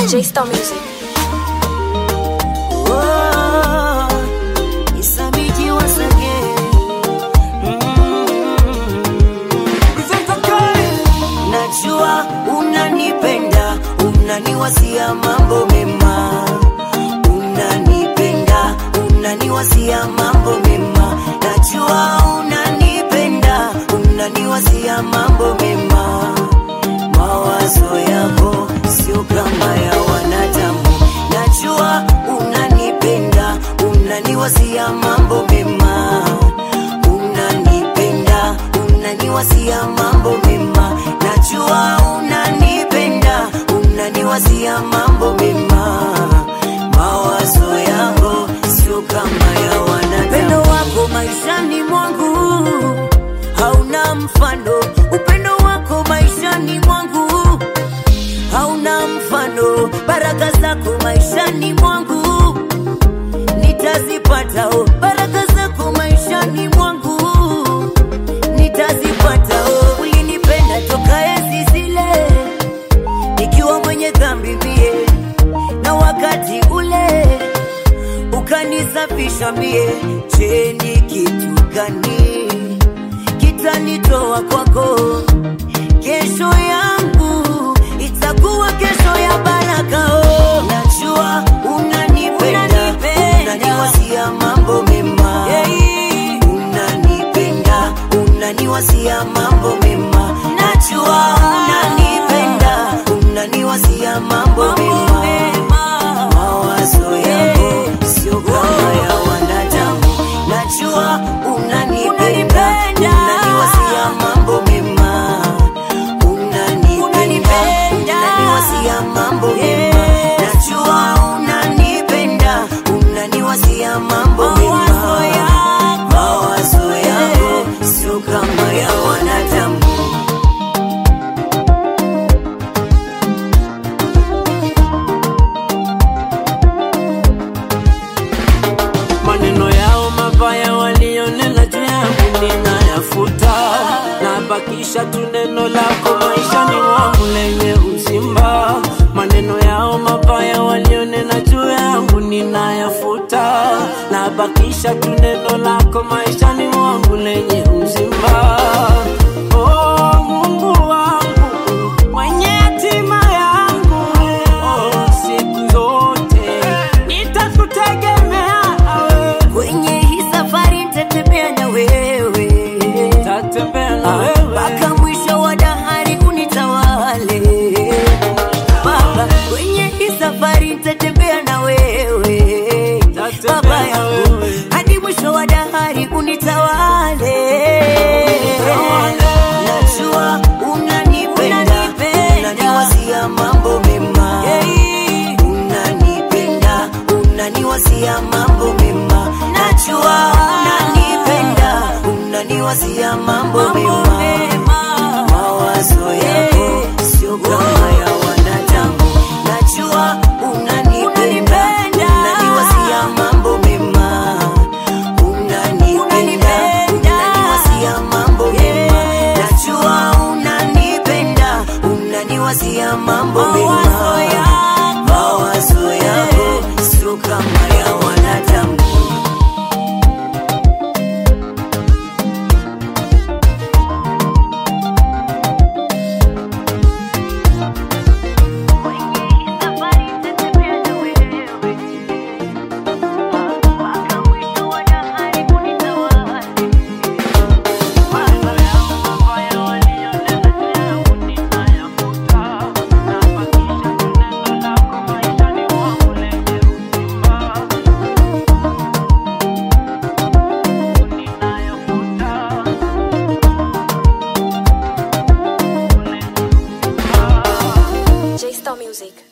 J-Star Music. Najua unanipenda, unaniwasia mambo mema. Unanipenda, unaniwasia mambo mema. Najua unanipenda, unaniwasia mambo mema. Mawazo yako sio kama ya wanadamu. Najua unanipenda, unaniwasia mambo mema. Unanipenda, unaniwasia mambo mema. Najua unanipenda, unaniwasia mambo mema. Mawazo yako sio kama ya wanadamu. Upendo wako maishani mwangu hauna mfano. Upendo wako maishani mwangu hauna mfano. Baraka zako maishani mwangu nitazipata. Baraka zako maishani mwangu nitazipata. Ulinipenda toka enzi zile nikiwa mwenye dhambi mie, na wakati ule ukanisafisha mie. Je, ni kitu gani kitanitoa kwako? Kesho yangu itakuwa kesho ya baraka. Najua unanipenda, unaniwasia mambo mema. Unanipenda, unaniwasia mambo mema. Najua unanipenda, unaniwasia mambo mema. Mawazo yako sio kama ya wanadamu. Najua unanipenda, unaniwasia mambo mema. Unanipenda, unaniwasia mambo mema. Najua unanipenda, unaniwasia mambo mema. Mawazo yako sio kama ya wanadamu. Maneno yao mabaya walionena juu yangu ninayafuta, na bakisha tu neno lako maishani mwangu lenye uzima. Maneno yao mabaya walionena juu yangu ninayafuta, na bakisha tu neno lako maishani mwangu lenye uzima. Oh, Mungu wangu, mwenye hatima yangu, siku zote nitakutegemea. Kwenye hii safari nitatembea na wewe, mpaka mwisho wa dahari unitawale. Baba, kwenye hii safari nitatembea na wewe, Baba yangu, hadi mwisho wa dahari unitawale. Najua unanipenda, unaniwasia mambo mema. Unanipenda, unaniwasia mambo mema. Najua unanipenda, unaniwasia mambo mema. Mawazo yako sio kama ya wanadamu. Najua unanipenda, unaniwasia mambo mema. Unanipenda, unaniwasia mambo mema. Najua unanipenda, unaniwasia mambo mema. Mawazo yako sio kama ya wanadamu. J-Star Music.